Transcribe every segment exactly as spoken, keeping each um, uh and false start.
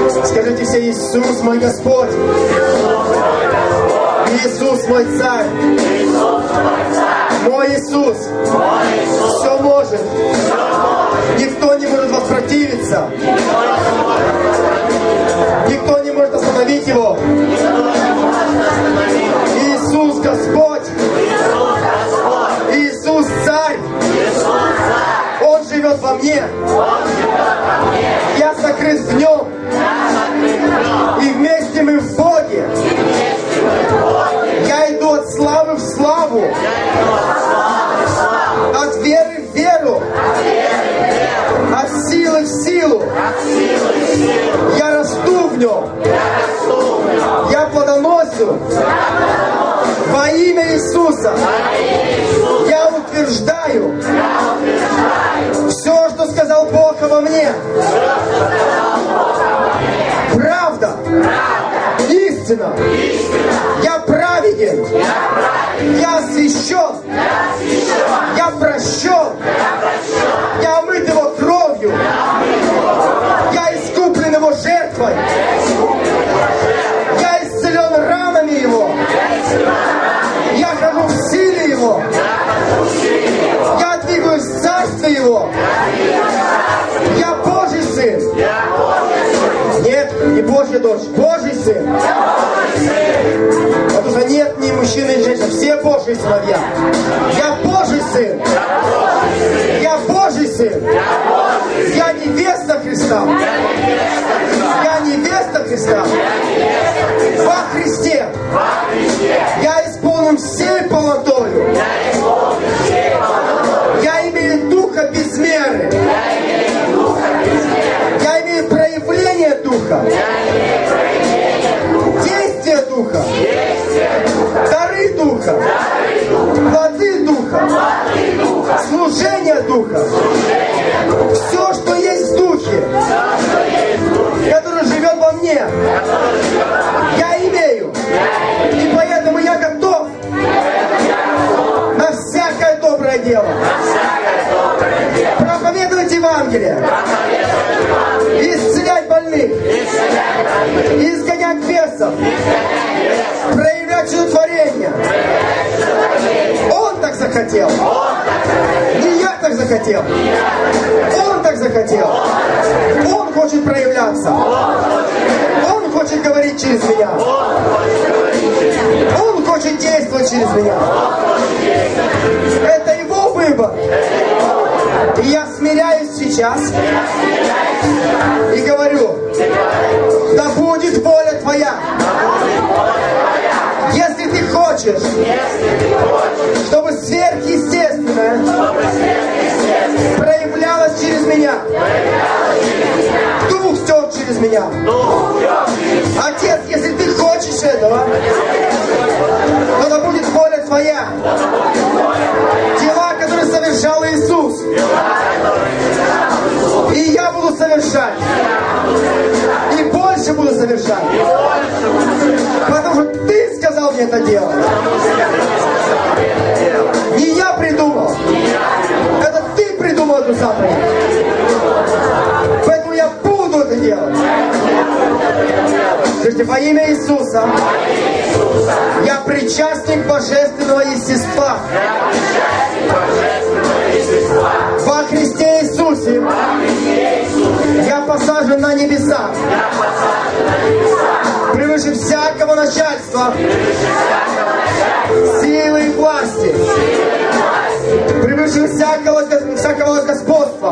Скажите все: Иисус мой Господь. Иисус мой Царь. Мой Иисус все может. Никто не может воспротивиться. Никто не может остановить Его. Иисус Господь. Иисус Царь. Он живет во мне. Я сокрыт в Нем. И вместе мы в Боге. Я иду от славы в славу. От веры в веру. От силы в силу. Я расту в Нем. Я плодоносю. Во имя Иисуса. Я утверждаю. Все, что сказал Бог обо мне. Правда. Истина. Я праведен. Я освящен. Я прощен. Я омыт Его кровью. Я искуплен Его жертвой. Я исцелен ранами Его. Я хожу в силе Его. Я двигаюсь в царстве Его. Я Божий Сын. Нет, не Божья дочь, Божий Сын. Потому что нет ни мужчины, ни женщины, все Божьи сыновья. Я Божий Сын. Я Божий Сын. Я невеста Христа. Я невеста Христа. Во Христе. Я исполнен всей полнотою. Я имею Духа без меры. Я имею проявление Духа. Действие Духа. Дары Духа. Плоды Духа. Служение Духа. Все, что есть в Духе, который живет во мне, я имею. И поэтому я готов на всякое доброе дело. Проповедовать Евангелие. Исцелять больных. Изгонять бесов. Проявлять чудотворение. Он так захотел. Не я так захотел. Он так захотел. Он хочет проявляться. Он хочет говорить через меня. Он хочет действовать через меня. Это Его выбор. И я смиряюсь сейчас и говорю: да будет воля Твоя. Если Ты хочешь, чтобы сверхъестественное проявлялось через меня, Дух тек через меня. Отец, если Ты хочешь этого, то да будет воля Твоя. Дела, которые совершал Иисус, и я буду совершать. И больше буду совершать. Потому что Ты сказал мне это делать. Не я придумал. Это Ты придумал эту заповедь. Поэтому я буду это делать. Скажите: во имя Иисуса я причастник божественного естества. Во Христе Иисусе я посажен на небеса. Превыше всякого начальства, силы и власти, превыше всякого, всякого господства,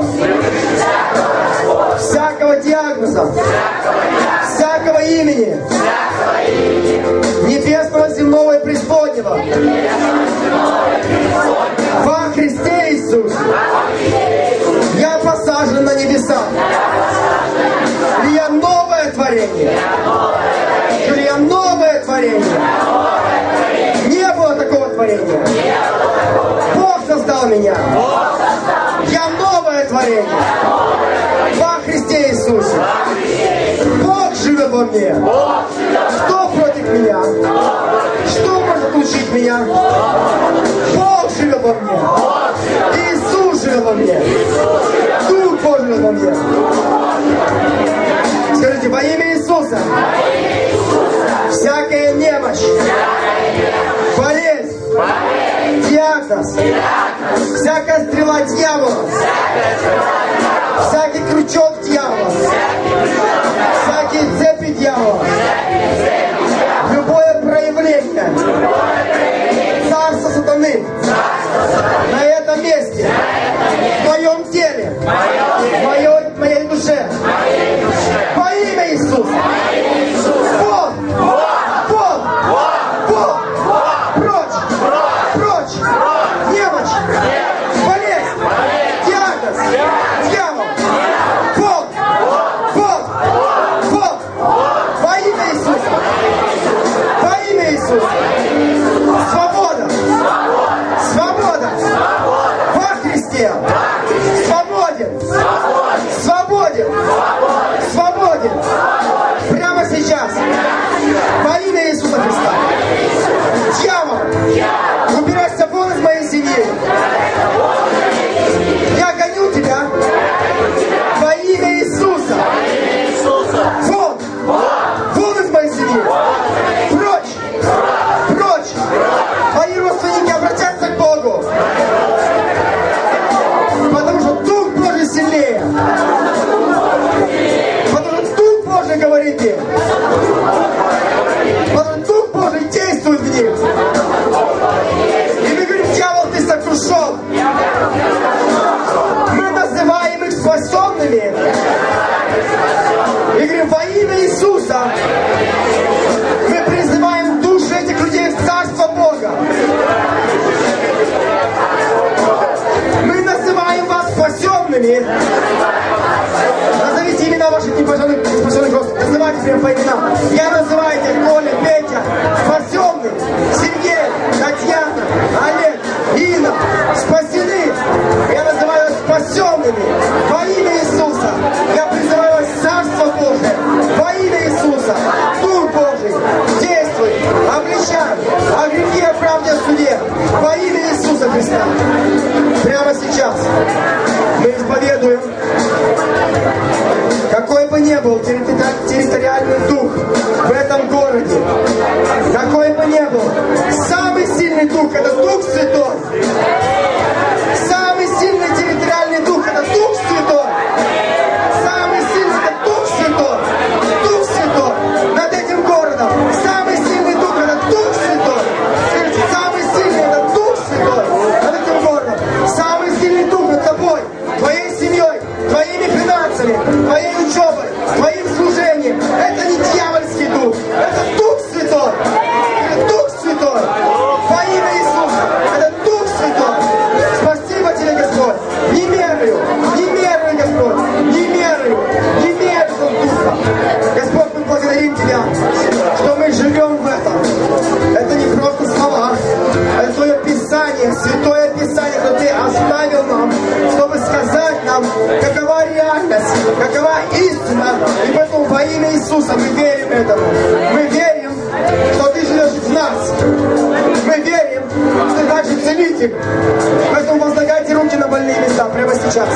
всякого диагноза, всякого имени, небесного, земного и преисподнего. Во Христе Иисусе я посажен на небеса. И я новое творение. Или я новое творение. Не было такого творения. Бог создал меня. Я новое творение. Во Христе Иисусе. Бог живет во мне. Кто против меня? Что может отлучить меня? Бог живет во мне. Иисус живет во мне. Дух Божий живет во мне. Скажите: во имя Иисуса всякая немощь, болезнь, диагноз, всякая стрела дьявола, всякий крючок дьявола, всякие цепи дьявола, любое проявление царства сатаны на этом месте, в твоем теле, в моей, в моей душе, во имя Иисуса. Вот, вот, вот, прочь, прочь, немощь, болезнь, диагноз, дьявол, вот, вот, вот, во имя Иисуса, во имя Иисуса. Свобода, свобода, во Христе, свободен, свободен, свободен, прямо сейчас, во имя Иисуса Христа. Дьявол, убирайся вон из моей семьи. Я гоню тебя во имя Иисуса. Вон, вон из моей семьи. Прочь, прочь. Мои родственники обратятся к Богу. Потому что Дух Божий сильнее. Потому что Дух Божий говорит им. Потому что Дух Божий действует в них. И мы говорим, дьявол, ты сокрушен. Мы называем их спасенными. И говорим, во имя Иисуса мы призываем души этих людей в Царство Бога. Мы называем вас спасенными. Назовите имена ваших непослушных родственников. Называйте прямо по именам. Я называю их Коля, Петя, спасенный, Сергей, Татьяна, Олег, Инна, спасены. Я называю вас спасенными во имя Иисуса. Я призываю вас в Царство Божие во имя Иисуса. Дух Божий действуй, обличай, о грехе, о правде, о суде во имя Иисуса Христа. Прямо сейчас мы исповедуем, какой бы ни был территориальный дух в этом городе, какой бы ни был, самый сильный дух — это Дух Святой. Самый сильный территориальный дух — это Дух Святой. Самый сильный — это Дух Святой. Дух Святой над этим городом. Самый сильный дух — это Дух Святой. Самый сильный — это Дух Святой над этим городом. Самый сильный дух над тобой, твоей семьей, твоими финансами, твоей учебой, твоим служением. Это не дьявольский дух, это Дух Святой. Это Дух Святой. Во имя Иисуса. Это Дух Святой. Спасибо тебе, Господь. Не меряю, не меряю, Господь. Не меряю, не меряю Духа. Господь, мы благодарим Тебя, что мы живем в этом. Это не просто слова. Это Твое Писание, Святое Писание, что Ты оставил нам, чтобы сказать нам, какова реальность, какова истина. И поэтому во имя Иисуса мы верим этому. Мы верим, что Ты живешь в нас. Мы верим, что Ты также целитель. Поэтому возлагайте руки на больные места прямо сейчас.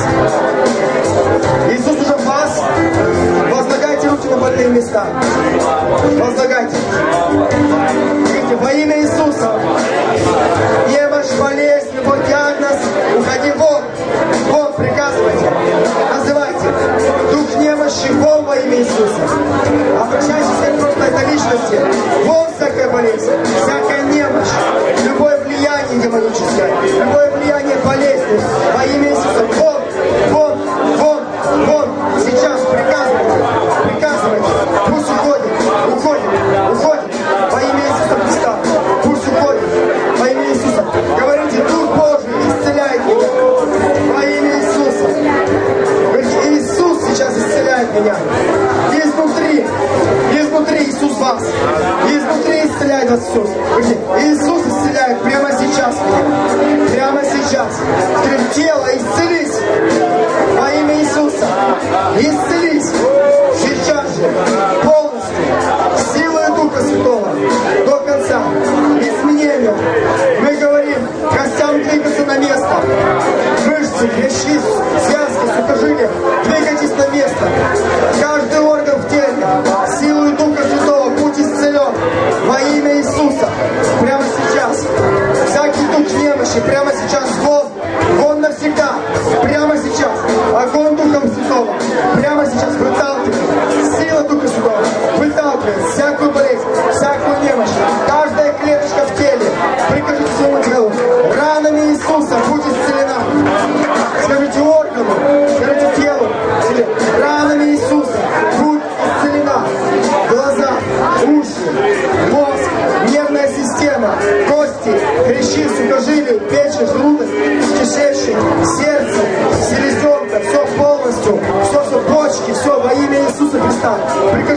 Иисус уже в вас. Возлагайте руки на больные места. Возлагайте. Говорите, во имя Иисуса. Немощь, болезнь, любой диагноз. Уходи вон. Вон, приказывайте. Называйте. Дух немощи, вон во имя Иисуса. Обращайтесь к просто этой личности. Вон всякая болезнь, всякая немощь, любое влияние демоническое, любое влияние болезни во имя Иисуса. Вон, вон, вон, вон. Сейчас приказывайте. Приказывайте. Пусть уходит. Уходит. Уходит. Во имя Иисуса Христа. Пусть уходит. Во имя Иисуса. Говорите, Дух Божий исцеляет меня. Во имя Иисуса. Говорите, Иисус сейчас исцеляет меня. Изнутри. Изнутри Иисус вас. Изнутри исцеляет вас Иисус. Говорите, Иисус исцеляет прямо сейчас меня. Прямо сейчас. Говорите, тело, исцелись. Во имя Иисуса. Исцелись. Сейчас же. Полностью. Силой Духа Святого. До конца. Изменением. Мы говорим, костям двигаться на место. Мышцы, хрящи, связки, сухожилия. Двигайтесь на место. Каждый орган в теле.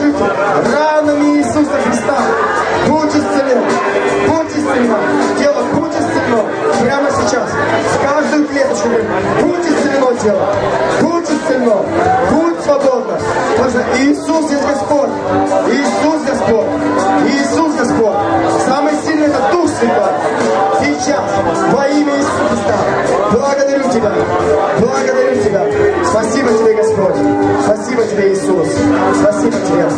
скажите, ранами Иисуса Христа будь исцелен, будь исцелен, тело будь исцелено прямо сейчас, в каждую клеточку, будь исцелено тело, будь исцелено, будь свободна, потому что Иисус есть Господь, Иисус Господь, Иисус Господь, самый сильный это Дух Святой, сейчас, во имя Иисуса Христа, благодарю Тебя, благодарю Тебя, спасибо Тебе, Господь, спасибо Тебе, Иисус, спасибо Тебе.